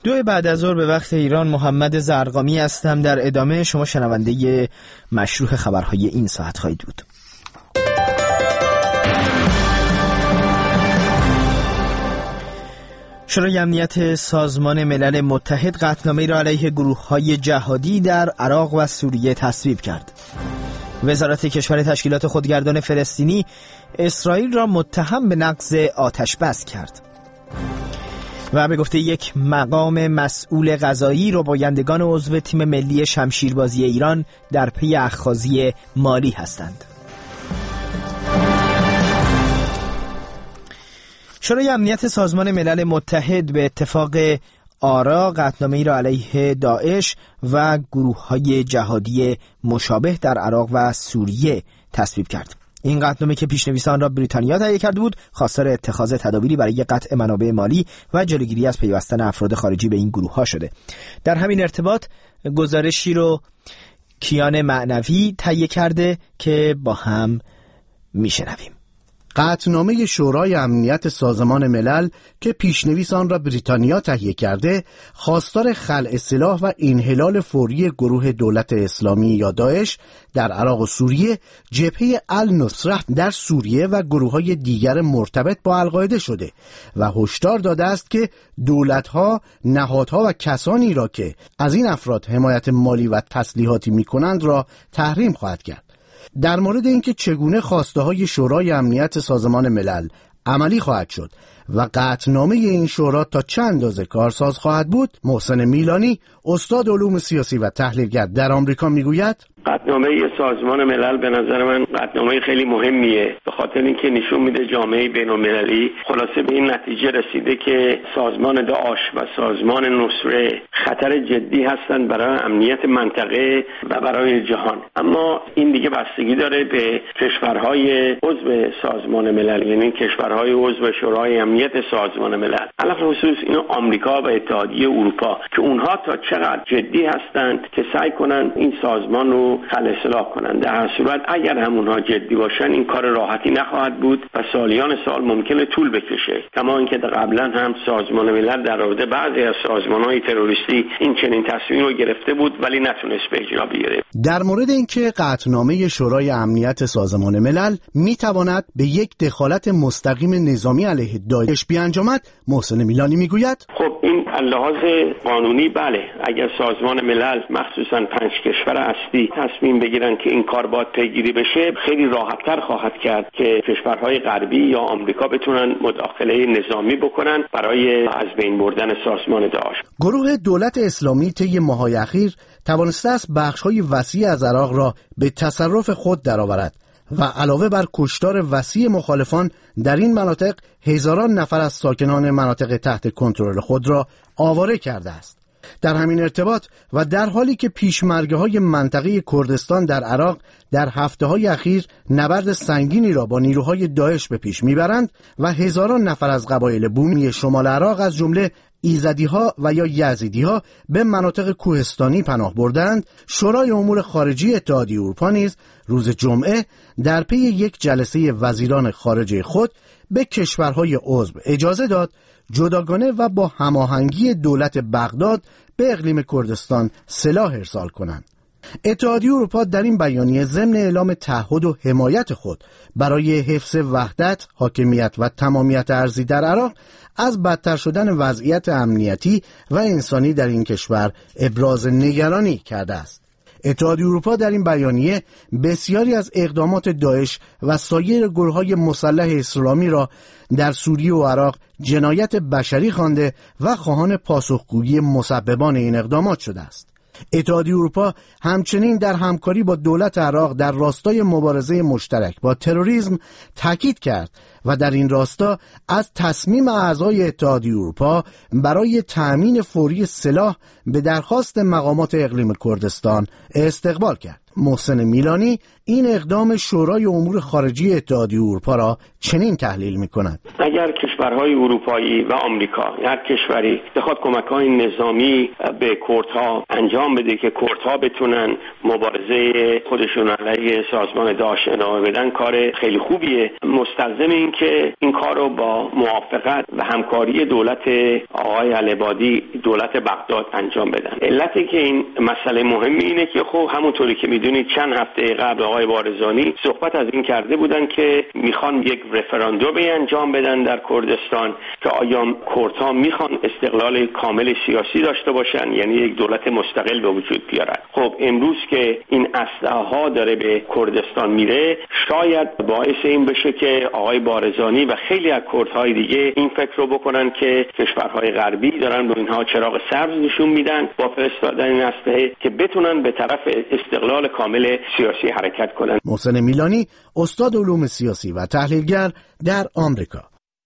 2 بعد از ظهر به وقت ایران، محمد زرقامی هستم. در ادامه شما شنونده مشروح خبرهای این ساعت خواهید بود. شورای امنیت سازمان ملل متحد قطعنامه‌ای را علیه گروه‌های جهادی در عراق و سوریه تصویب کرد. وزارت کشور تشکیلات خودگردان فلسطینی اسرائیل را متهم به نقض آتش بس کرد. و به گفته یک مقام مسئول قضایی، ربایندگان عضو تیم ملی شمشیربازی ایران در پی اخاذی مالی هستند. شورای امنیت سازمان ملل متحد به اتفاق آرا قطعنامه‌ای را علیه داعش و گروه‌های جهادی مشابه در عراق و سوریه تصویب کرد. این قطعنامه که پیشنویسان را بریتانیا تهیه کرده بود، خواستار اتخاذ تدابیری برای قطع منابع مالی و جلوگیری از پیوستن افراد خارجی به این گروه‌ها شده. در همین ارتباط گزارشی رو کیان معنوی تهیه کرده که با هم میشنویم. قطعنامه شورای امنیت سازمان ملل که پیشنویس آن را بریتانیا تهیه کرده، خواستار خلع سلاح و انحلال فوری گروه دولت اسلامی یا داعش در عراق و سوریه، جبهه النصره در سوریه و گروه‌های دیگر مرتبط با القاعده شده و هشدار داده است که دولت‌ها، نهادها و کسانی را که از این افراد حمایت مالی و تسلیحاتی می‌کنند را تحریم خواهد کرد. در مورد اینکه چگونه خواسته‌های شورای امنیت سازمان ملل عملی خواهد شد و قطعنامه این شورا تا چند اندازه کارساز خواهد بود، محسن میلانی، استاد علوم سیاسی و تحلیلگر در آمریکا میگوید: قطعنامه سازمان ملل به نظر من قطعنامه خیلی مهمیه، به خاطر اینکه نشون میده جامعه بین‌المللی خلاصه به این نتیجه رسیده که سازمان داعش و سازمان نصره خطر جدی هستند برای امنیت منطقه و برای جهان. اما این دیگه بستگی داره به کشورهای عضو سازمان ملل، یعنی کشورهای عضو شورای امنیت سازمان ملل، علاوه خصوص اینو آمریکا و اتحادیه اروپا، که اونها تا چقدر جدی هستند که سعی کنن این سازمان رو خلع سلاح کنند. در هر صورت اگر همونها جدی باشن این کار راحتی نخواهد بود و سالیان سال ممکنه طول بکشه، کما اینکه قبلا هم سازمان ملل در رابطه بعضی از سازمان‌های تروریستی این چنین تصمیم رو گرفته بود ولی نتونست به اجرا بیاره. در مورد اینکه قطعنامه شورای امنیت سازمان ملل میتواند به یک دخالت مستقیم نظامی علیه داعش بیانجامد، محسن میلانی میگوید: خب این لحاظ قانونی بله، اگر سازمان ملل مخصوصا 5 کشور اصلی تصمیم بگیرن که این کار باید پیگیری بشه، خیلی راحت‌تر خواهد کرد که کشورهای غربی یا آمریکا بتونن مداخله نظامی بکنن برای از بین بردن سازمان داعش. گروه دولت اسلامی طی ماه‌های اخیر توانسته است بخش‌های وسیع از عراق را به تصرف خود درآورد و علاوه بر کشتار وسیع مخالفان در این مناطق، هزاران نفر از ساکنان مناطق تحت کنترل خود را آواره کرده است. در همین ارتباط و در حالی که پیشمرگه‌های منطقه کردستان در عراق در هفته‌های اخیر نبرد سنگینی را با نیروهای داعش به پیش میبرند و هزاران نفر از قبایل بومی شمال عراق از جمله ایزدی‌ها و یا یزیدی‌ها به مناطق کوهستانی پناه بردند، شورای امور خارجه اتحادیه اروپا نیز روز جمعه در پی یک جلسه وزیران خارجه خود به کشورهای عضو اجازه داد جداگانه و با هماهنگی دولت بغداد به اقلیم کردستان سلاح ارسال کنند. اتحادیه اروپا در این بیانیه ضمن اعلام تعهد و حمایت خود برای حفظ وحدت، حاکمیت و تمامیت ارضی در عراق از بدتر شدن وضعیت امنیتی و انسانی در این کشور ابراز نگرانی کرده است. اتحادیه اروپا در این بیانیه بسیاری از اقدامات داعش و سایر گروه‌های مسلح اسلامی را در سوریه و عراق جنایت بشری خوانده و خواهان پاسخگویی مسببان این اقدامات شده است. اتحادیه اروپا همچنین در همکاری با دولت عراق در راستای مبارزه مشترک با تروریسم تاکید کرد و در این راستا از تصمیم اعضای اتحادیه اروپا برای تأمین فوری سلاح به درخواست مقامات اقلیم کردستان استقبال کرد. محسن میلانی این اقدام شورای امور خارجه اتحادیه اروپا را چنین تحلیل می‌کند: اگر کشورهای اروپایی و آمریکا هر کشوری بخواد کمک‌های نظامی به کردها انجام بده که کردها بتونن مبارزه خودشون علیه سازمان داعش ادامه بدن، کار خیلی خوبیه. مستلزم این که این کار رو با موافقت و همکاری دولت آقای العبادی، دولت بغداد انجام بدن. علتی که این مسئله مهمی اینه که خب همونطوری که میدونید چند هفته قبل آقای بارزانی صحبت از این کرده بودن که میخوان یک رفراندومی انجام بدن در کردستان که آیا کردها میخوان استقلال کامل سیاسی داشته باشن، یعنی یک دولت مستقل به وجود بیارن. خب امروز که این اسلحه ها داره به کردستان میره، شاید باعث این بشه که آقای بارزانی و خیلی از کردهای دیگه این فکر رو بکنن که کشورهای غربی دارن به اینها چراغ سبز نشون میدن با فرستادن این اسلحه که بتونن به طرف استقلال کامل سیاسی حرکت کنن. محسن میلانی، استاد علوم سیاسی و تحلیلگر در آمریکا.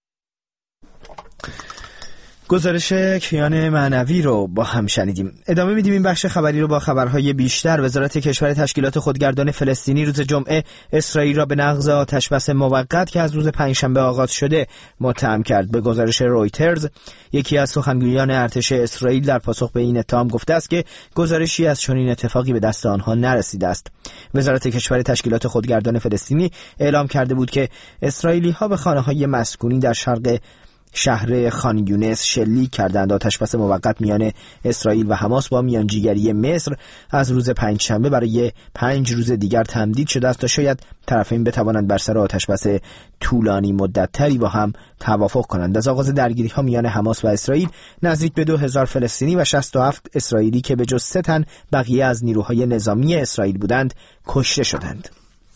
گزارش کیان معنوی رو با هم شنیدیم. ادامه میدیم این بخش خبری رو با خبرهای بیشتر. وزارت کشور تشکیلات خودگردان فلسطینی روز جمعه اسرائیل را به نقض آتش‌بس موقت که از روز پنجشنبه آغاز شده متهم کرد. به گزارش رویترز، یکی از سخنگویان ارتش اسرائیل در پاسخ به این اتهام گفته است که گزارشی از چنین اتفاقی به دست آنها نرسیده است. وزارت کشور تشکیلات خودگردان فلسطینی اعلام کرده بود که اسرائیلی‌ها به خانه‌های مسکونی در شرق شهر خان یونس شلیک کردند. آتش‌بس موقت میان اسرائیل و حماس با میانجیگری مصر از روز پنجشنبه برای 5 روز دیگر تمدید شده است تا شاید طرفین بتوانند بر سر آتش‌بس طولانی مدت‌تری با هم توافق کنند. از آغاز درگیری‌ها میان حماس و اسرائیل نزدیک به 2000 فلسطینی و 67 اسرائیلی که به جز 3 تن بقیه از نیروهای نظامی اسرائیل بودند کشته شدند.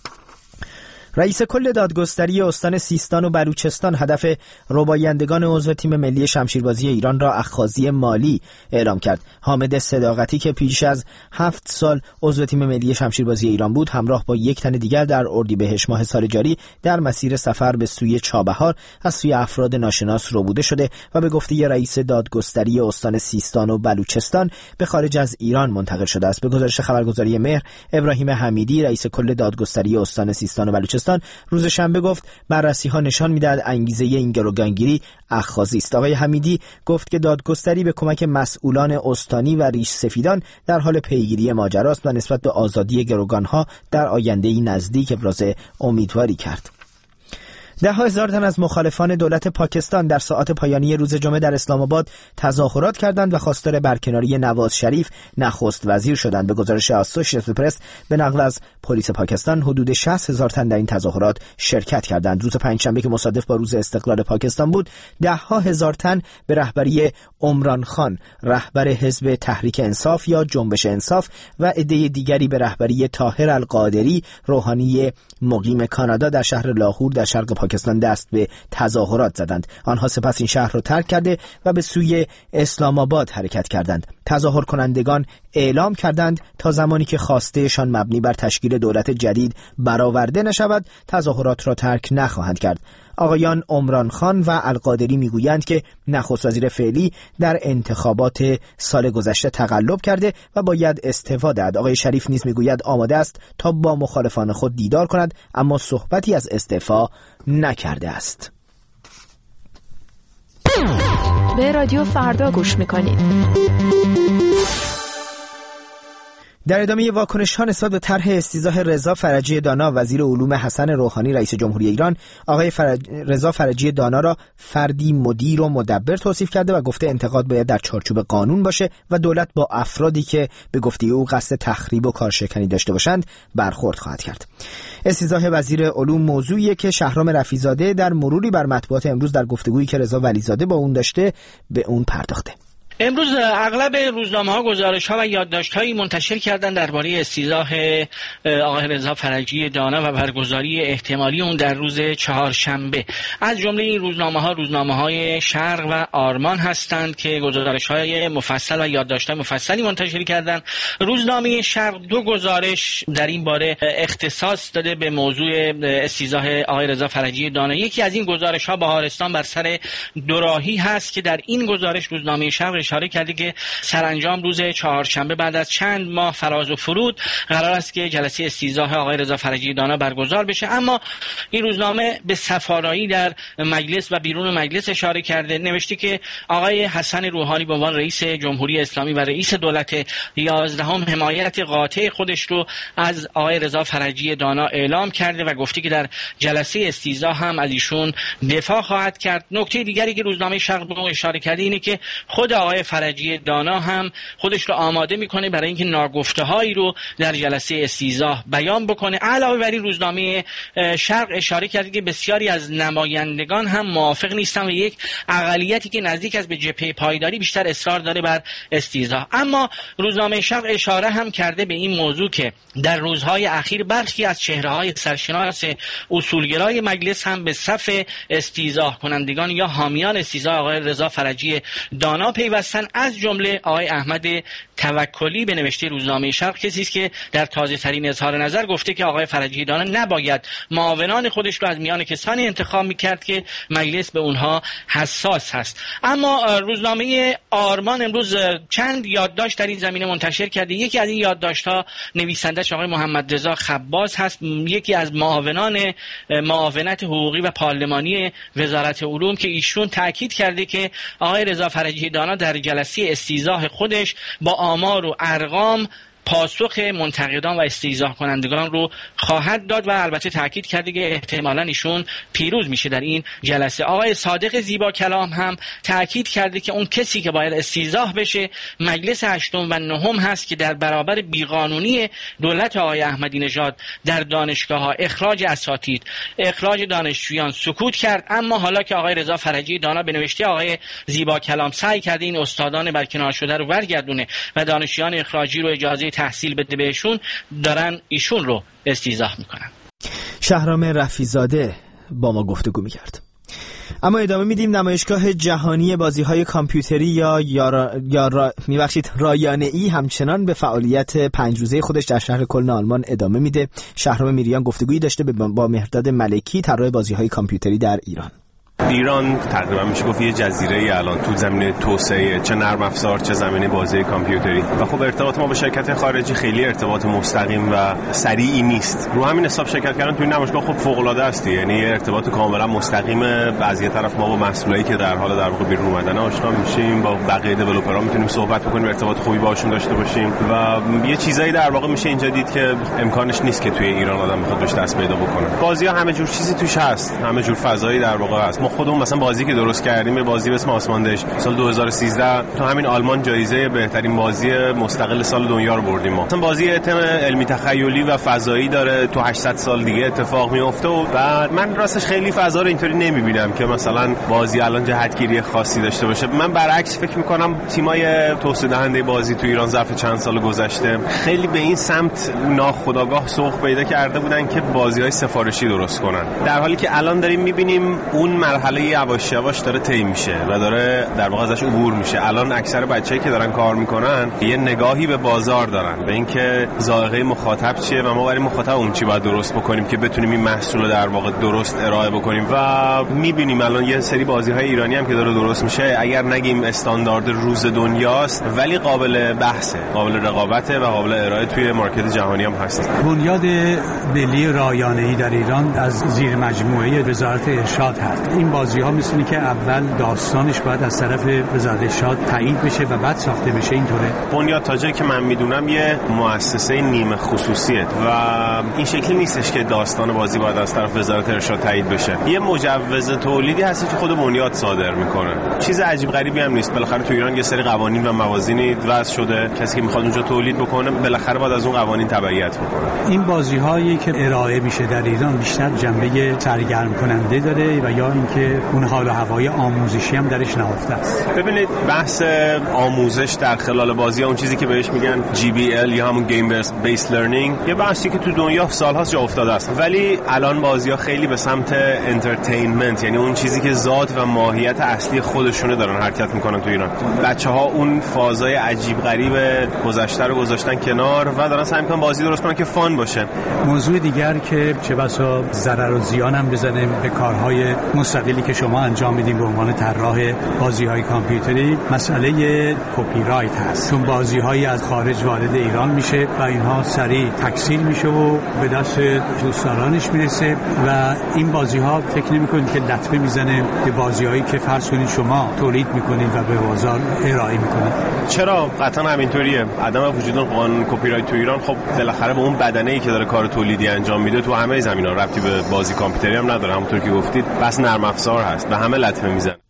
رئیس کل دادگستری استان سیستان و بلوچستان هدف ربایندگان عضو تیم ملی شمشیربازی ایران را اخاذی مالی اعلام کرد. حامد صداقتی که پیش از 7 سال عضو تیم ملی شمشیربازی ایران بود، همراه با 1 تن دیگر در اردیبهشت ماه سال جاری در مسیر سفر به سوی چابهار از سوی افراد ناشناس ربوده شده و به گفته رئیس دادگستری استان سیستان و بلوچستان به خارج از ایران منتقل شده است. به گزارش خبرگزاری مهر، ابراهیم حمیدی رئیس کل دادگستری استان سیستان و بلوچستان روز شنبه گفت بررسی‌ها نشان می‌دهد انگیزه این گروگانگیری اخاذی است. آقای حمیدی گفت که دادگستری به کمک مسئولان استانی و ریش سفیدان در حال پیگیری ماجراست و نسبت به آزادی گروگان‌ها در آینده‌ای نزدیک ابراز امیدواری کرد. 10,000 تن از مخالفان دولت پاکستان در ساعات پایانی روز جمعه در اسلام آباد تظاهرات کردند و خواستار برکناری نواز شریف نخست وزیر شدند. به گزارش اسوسییتد پرس به نقل از پلیس پاکستان، حدود 60,000 تن در این تظاهرات شرکت کردند. روز پنجشنبه که مصادف با روز استقلال پاکستان بود، 10,000 تن به رهبری عمران خان، رهبر حزب تحریک انصاف یا جنبش انصاف، و عده دیگری به رهبری طاهر القادری، روحانی مقیم کانادا، در شهر لاهور در شرق پاکستان دست به تظاهرات زدند. آنها سپس این شهر را ترک کرده و به سوی اسلام آباد حرکت کردند. تظاهر کنندگان اعلام کردند تا زمانی که خواستهشان مبنی بر تشکیل دولت جدید برآورده نشود، تظاهرات را ترک نخواهند کرد. آقایان عمران خان و القادری میگویند که نخست وزیر فعلی در انتخابات سال گذشته تقلب کرده و باید استعفا دهد. آقای شریف نیز میگوید آماده است تا با مخالفان خود دیدار کند، اما صحبتی از استعفا نکرده است. به رادیو فردا گوش میکنید. در ادامه واکنش‌ها نسبت به طرح استیضاح رضا فرجی دانا، وزیر علوم حسن روحانی رئیس جمهوری ایران، آقای رضا فرجی دانا را فردی مدیر و مدبر توصیف کرده و گفته انتقاد باید در چارچوب قانون باشه و دولت با افرادی که به گفته او قصد تخریب و کارشکنی داشته باشند برخورد خواهد کرد. استیضاح وزیر علوم موضوعیه که شهرام رفیع‌زاده در مروری بر مطبوعات امروز در گفتگویی که رضا ولیزاده با اون داشته به اون پرداخته. امروز اغلب روزنامه‌ها گزارش‌ها و یادداشت‌هایی منتشر کردند درباره استیضاح آقای رضا فرجی دانا و برگزاری احتمالی اون در روز چهارشنبه. از جمله این روزنامه‌های شرق و آرمان هستند که گزارش‌های مفصل و یادداشت‌های مفصلی منتشر کردند. روزنامه شرق 2 گزارش در این باره اختصاص داده به موضوع استیضاح آقای رضا فرجی دانا. یکی از این گزارش‌ها بهارستان بر سر دوراهی هست که در این گزارش روزنامه شرق اشاره کرده که سرانجام روز چهارشنبه بعد از چند ماه فراز و فرود قرار است که جلسه استیضاح آقای رضا فرجی دانا برگزار بشه. اما این روزنامه به صفارایی در مجلس و بیرون مجلس اشاره کرده، نوشته که آقای حسن روحانی به عنوان رئیس جمهوری اسلامی و رئیس دولت 11 حمایت قاطع خودش رو از آقای رضا فرجی دانا اعلام کرده و گفته که در جلسه استیضاح هم از ایشون دفاع خواهد کرد. نکته دیگری که روزنامه شرق به اون اشاره کرده اینه که خود آقای فرجی دانا هم خودش رو آماده میکنه برای اینکه ناگفته‌هایی رو در جلسه استیضاح بیان بکنه. علاوه بر این روزنامه شرق اشاره کرده که بسیاری از نمایندگان هم موافق نیستن و یک اقلیتی که نزدیک است به جبهه پایداری بیشتر اصرار داره بر استیضاح. اما روزنامه شرق اشاره هم کرده به این موضوع که در روزهای اخیر برخی از چهره‌های سرشناس اصولگرای مجلس هم به صف استیضاح کنندگان یا حامیان استیضاح آقای رضا فرجی دانا پیوستن، از جمله آقای احمد توکلی به نوشته روزنامه شرق کسی است که در تازه‌ترین اظهار نظر گفته که آقای فرجی دانا نباید معاونان خودش رو از میان کسانی انتخاب می‌کرد که مجلس به اونها حساس هست. اما روزنامه آرمان امروز چند یادداشت در این زمینه منتشر کرده. یکی از این یادداشت‌ها نویسنده‌اش آقای محمد رضا خباز هست، یکی از معاونان معاونت حقوقی و پارلمانی وزارت علوم، که ایشون تاکید کرده که آقای رضا فرجی دانا در جلسه استیضاح خودش با آمار و ارقام پاسخ منتقدان و استیضاح کنندگان رو خواهد داد و البته تاکید کرده که احتمالاً ایشون پیروز میشه در این جلسه. آقای صادق زیبا کلام هم تاکید کرده که اون کسی که باید استیضاح بشه مجلس هشتم و نهم هست که در برابر بیقانونی دولت آقای احمدی نژاد در دانشگاه‌ها، اخراج اساتید، اخراج دانشجویان سکوت کرد. اما حالا که آقای رضا فرجی دانا به نوشته آقای زیبا کلام سعی کرده این استادان برکنار شده رو برگردونه و دانشجویان اخراجی رو اجازه تحصیل بده بهشون، دارن ایشون رو استیضاح میکنن. شهرام رفیع‌زاده با ما گفتگو میکرد. اما ادامه میدیم. نمایشگاه جهانی بازی‌های کامپیوتری یا رایانه‌ای همچنان به فعالیت 5 روزه خودش در شهر کلن آلمان ادامه میده. شهرام میریان گفتگویی داشته با مهرداد ملکی، طراح بازی‌های کامپیوتری در ایران. ایران تقریبا میشه گفت یه جزیره الان تو زمینه توسعه چه نرم افزار چه زمینه بازی کامپیوتری و خب ارتباط ما با شرکت خارجی خیلی ارتباط مستقیم و سریعی نیست. رو همین حساب شرکت کردن توی نمایشگاه خب فوق العاده است، یعنی ارتباط کاملا مستقیم. از یه طرف ما با مسئولایی که در حال در واقع بیرون اومدن آشنا میشیم، با بقیه دیولپرها میتونیم صحبت بکنیم، ارتباط خوبی باهاشون داشته باشیم و یه چیزایی در واقع میشه اینجا دید که امکانش نیست که توی ایران آدم بخواد بهش دست پیدا بکنه. بازی‌ها همه جور چیزی توش هست، همه جور فضایی در واقع هست. خودمون مثلا بازی که درست کردیم، یه بازی به اسم آسماندهش سال 2013 تو همین آلمان جایزه بهترین بازی مستقل سال دنیا رو بردیم. ما مثلا بازی تم علمی تخیلی و فضایی داره، تو 800 سال دیگه اتفاق میفته و بعد من راستش خیلی فضا رو اینطوری نمیبینم که مثلا بازی الان جهتگیری خاصی داشته باشه. من برعکس فکر میکنم تیمای توسعه دهنده بازی تو ایران ظرف چند سال گذشته خیلی به این سمت ناخودآگاه سوق پیدا کرده بودن که بازی‌های سفارشی درست کنن، در حالی که الان داریم میبینیم اون مرحله یواش یواش داره طی میشه و داره در واقع ازش عبور میشه. الان اکثر بچه‌ای که دارن کار میکنن یه نگاهی به بازار دارن، به اینکه ذائقه مخاطب چیه و ما برای مخاطب اون چی باید درست بکنیم که بتونیم این محصول رو در واقع درست ارائه بکنیم. و میبینیم الان یه سری بازی‌های ایرانی هم که داره درست میشه، اگر نگیم استاندارد روز دنیاست ولی قابل بحثه، قابل رقابته و قابل ارائه توی مارکت جهانی هم هست. بنیاد ملی رایانه‌ای در ایران از زیر مجموعه وزارت ارشاد هست. این بازی‌ها مثل که اول داستانش باید از طرف وزارت ارشاد تایید بشه و بعد ساخته بشه. اینطوره. بنیاد تا جایی که من میدونم یه مؤسسه نیمه خصوصیه و این شکلی نیستش که داستان بازی باید از طرف وزارت ارشاد تایید بشه. یه مجوز تولیدی هست که خود بنیاد صادر میکنه. چیز عجیب غریبی هم نیست. بالاخره تو ایران یه سری قوانین و موازینی وضع شده، کسی که میخواد اونجا تولید بکنه بالاخره باید از اون قوانین تبعیت بکنه. این بازی‌هایی که ارائه میشه در ایران بیشتر جنبه سرگرم کننده داره و یا اینکه اون حال و هوای آموزشی هم درش نهفته است. ببینید بحث آموزش در خلال بازی، اون چیزی که بهش میگن GBL یا همون گیم بیس لرنینگ، یه بحثی که تو دنیا سال‌هاست جا افتاده است، ولی الان بازی‌ها خیلی به سمت انترتینمنت، یعنی اون چیزی که ذات و ماهیت اصلی خودشونه دارن حرکت میکنن تو ایران. بچه‌ها اون فازای عجیب غریب گذشته رو گذاشتن کنار و دارن سعی میکنن بازی درست کنن که فان باشه. موضوع دیگر که چه بسا ضرر و زیان هم بزنه به کارهای مستقلی که شما انجام میدین به عنوان طراح بازی‌های کامپیوتری مسئله کپی رایت هست، چون بازی‌هایی از خارج وارد ایران میشه و اینها سریع تکثیر میشه و به دست دوستدارانش میرسه و این بازی‌ها فکر نمی‌کنید که لطمه میزنه به بازی‌هایی که فرض کنید شما تولید می‌کنید و به بازار ارائه می‌کنید؟ چرا؟ قطعا همینطوریه. عدم وجود قانون کپی رایت تو ایران خب بالاخره به اون بدنه‌ای که داره کار تولیدی انجام میده تو همه زمینا ربطی به بازی کامپیوتری هم نداره. همونطور که گفتید بس نرم افزار هست و همه لطمه میزنه.